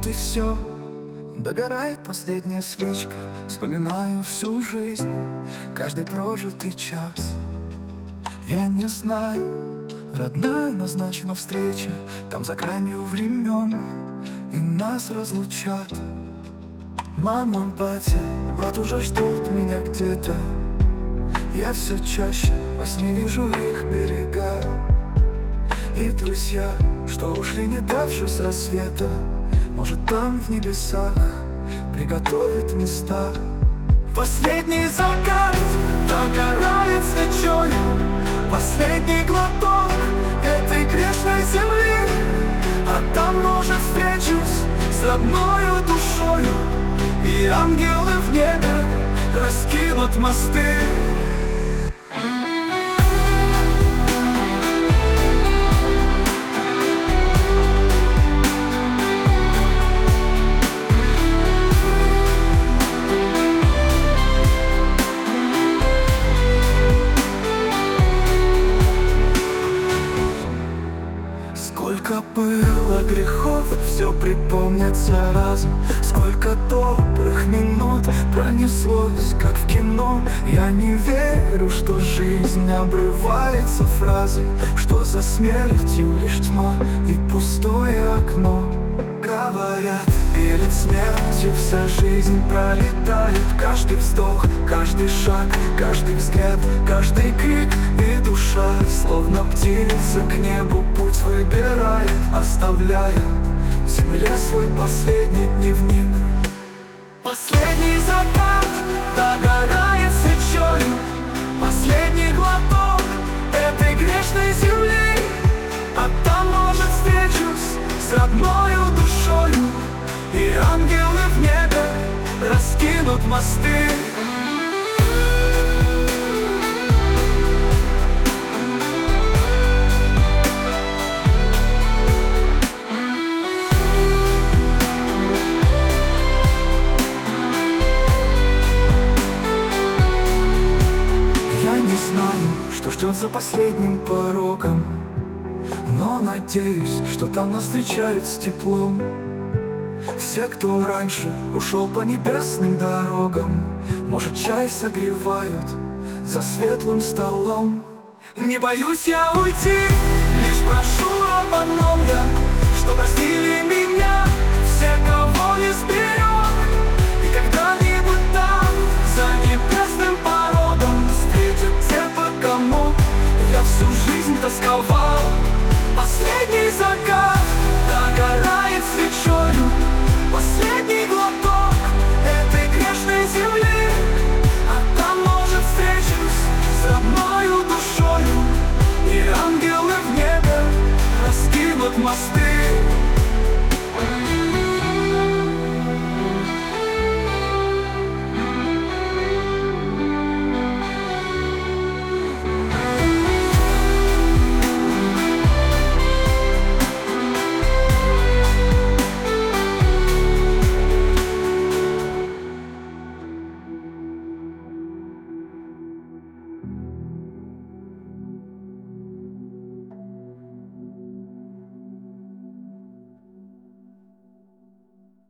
вот и все. Догорает последняя свечка, вспоминаю всю жизнь, каждый прожитый час. Я не знаю, родная, назначена встреча там за гранью времен, и нас разлучат. Мама, батя, брат уже ждут меня где-то. Я все чаще во сне вижу их берега. И друзья, что ушли, не дождавшись рассвета, может, там в небесах приготовят места. Последний закат догорает свечой, последний глоток этой грешной земли. А там, может, встречусь с родною душою, и ангелы в небе раскинут мосты. Сколько было грехов, все припомнится разом. Сколько добрых минут пронеслось, как в кино. Я не верю, что жизнь обрывается фразой, что за смертью лишь тьма и пустое окно. Говорят, перед смертью вся жизнь пролетает. Каждый вздох, каждый шаг, каждый взгляд, каждый крик. И душа, словно птица, к небу путь выбирает, оставляя в земле свой последний дневник. Последний закат догорает свечою, последний глоток этой грешной земли. А там, может, встречусь с родною душою, и ангелы в небе раскинут мосты. Я не знаю, что ждет за последним порогом, но надеюсь, что там нас встречают с теплом. Все, кто раньше ушел по небесным дорогам, может, чай согревают за светлым столом. Не боюсь я уйти, лишь прошу об одном я, что простили меня все, кого не сберег. И когда-нибудь там, за небесным порогом, встретят те, по кому я всю жизнь тосковал. Последний закат догорает свечою, последний глоток этой грешной земли. А там, может, встречусь с родною душою, и ангелы в небе раскинут мосты.